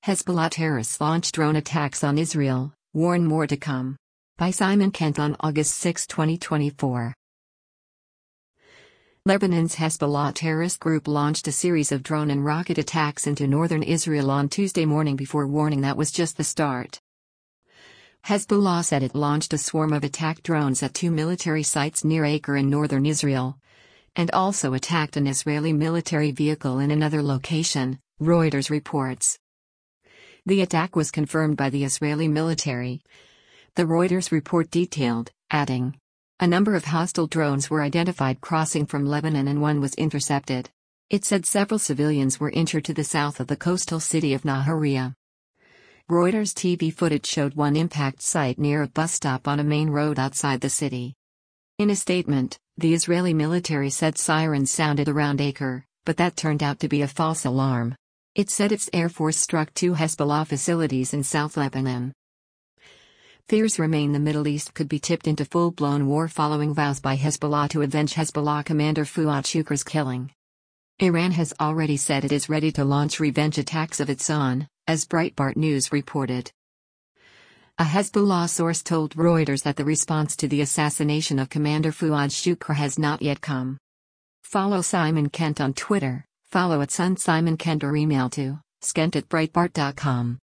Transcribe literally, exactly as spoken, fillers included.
Hezbollah terrorists launch drone attacks on Israel, warn more to come. By Simon Kent on August sixth, twenty twenty-four. Lebanon's Hezbollah terrorist group launched a series of drone and rocket attacks into northern Israel on Tuesday morning before warning that was just the start. Hezbollah said it launched a swarm of attack drones at two military sites near Acre in northern Israel, and also attacked an Israeli military vehicle in another location, Reuters reports. The attack was confirmed by the Israeli military. The Reuters report detailed, adding, a number of hostile drones were identified crossing from Lebanon and one was intercepted. It said several civilians were injured to the south of the coastal city of Nahariya. Reuters T V footage showed one impact site near a bus stop on a main road outside the city. In a statement, the Israeli military said sirens sounded around Acre, but that turned out to be a false alarm. It said its air force struck two Hezbollah facilities in South Lebanon. Fears remain the Middle East could be tipped into full-blown war following vows by Hezbollah to avenge Hezbollah commander Fuad Shukr's killing. Iran has already said it is ready to launch revenge attacks of its own, as Breitbart News reported. A Hezbollah source told Reuters that the response to the assassination of Commander Fuad Shukr has not yet come. Follow Simon Kent on Twitter, follow at Sun Simon Kent or email to skent at breitbart dot com.